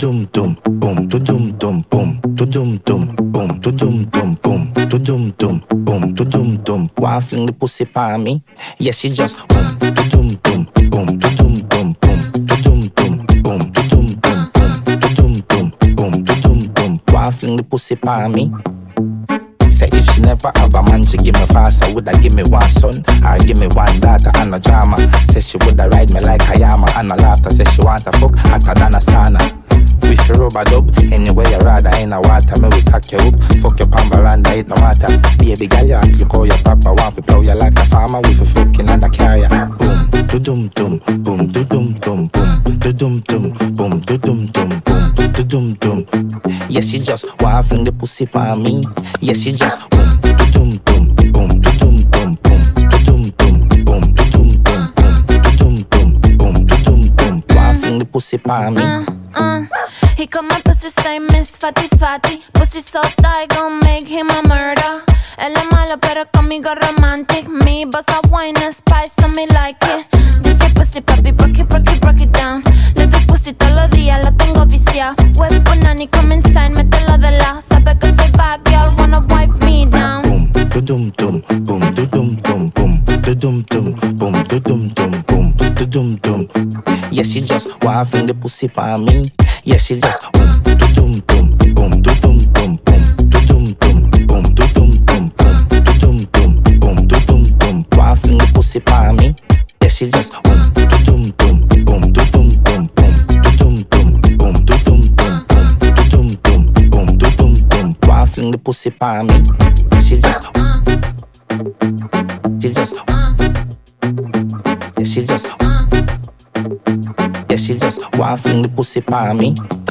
dum dum boom, to dum dum boom, to dum dum boom, to dum dum boom, to dum dum boom, to dum dum. One fling the pussy pa me, yeah she just boom, to dum dum boom, to dum dum boom, to dum dum boom, to dum dum boom, to dum dum boom, to dum dum. One fling the pussy pa me. Say if she never have a man, she give me fast. I woulda give me one son, or give me one daughter and a drama. Say she woulda ride me like a yama and a laughter. Say she want a fuck hotter than a sauna. With your rubber dub, anyway you rather in a water. Me we cock you up, fuck your pan veranda, it no matter. Baby girl, you act, you call your papa. Want to plow you like a farmer with a fucking under carrier. Boom, do dum dum, boom, do dum dum, boom, do dum dum, boom, do dum dum, boom, do dum dum. Yeah, she just want fling the pussy pa me. Yeah, she just boom, do dum dum, boom, do dum dum, boom, do dum dum, boom, do dum dum, boom, do dum dum, boom, do dum dum. Want fling the pussy pa me. He called my pussy say Miss Fatty Fatty. Pussy so tight, gon' make him a murder. Él es malo pero conmigo romantic. Me boss a wine and spice so me like it. This your pussy papi, break it down. Le doy pussy todos los días, lo tengo viciado. Wet punani, come inside, mételo de lado. Sabe que soy bad girl, wanna wife me down. Boom, do dum dum, boom, do dum dum, boom, do dum dum, boom, do dum dum, boom, do dum dum. Yeah, she just want fling the pussy pa me. Yeah, she just boom, do dum dum, boom, do dum dum, boom, do dum dum, boom, do dum dum, boom, do dum dum, boom, do dum dum. Want fling the pussy pa me. Yeah, she just boom, do dum dum, boom, do dum dum, boom, do dum dum, boom, do dum dum, boom, do dum dum, boom, do dum dum. Want fling the pussy pa me. She just yeah, she just want fling the pussy pa me.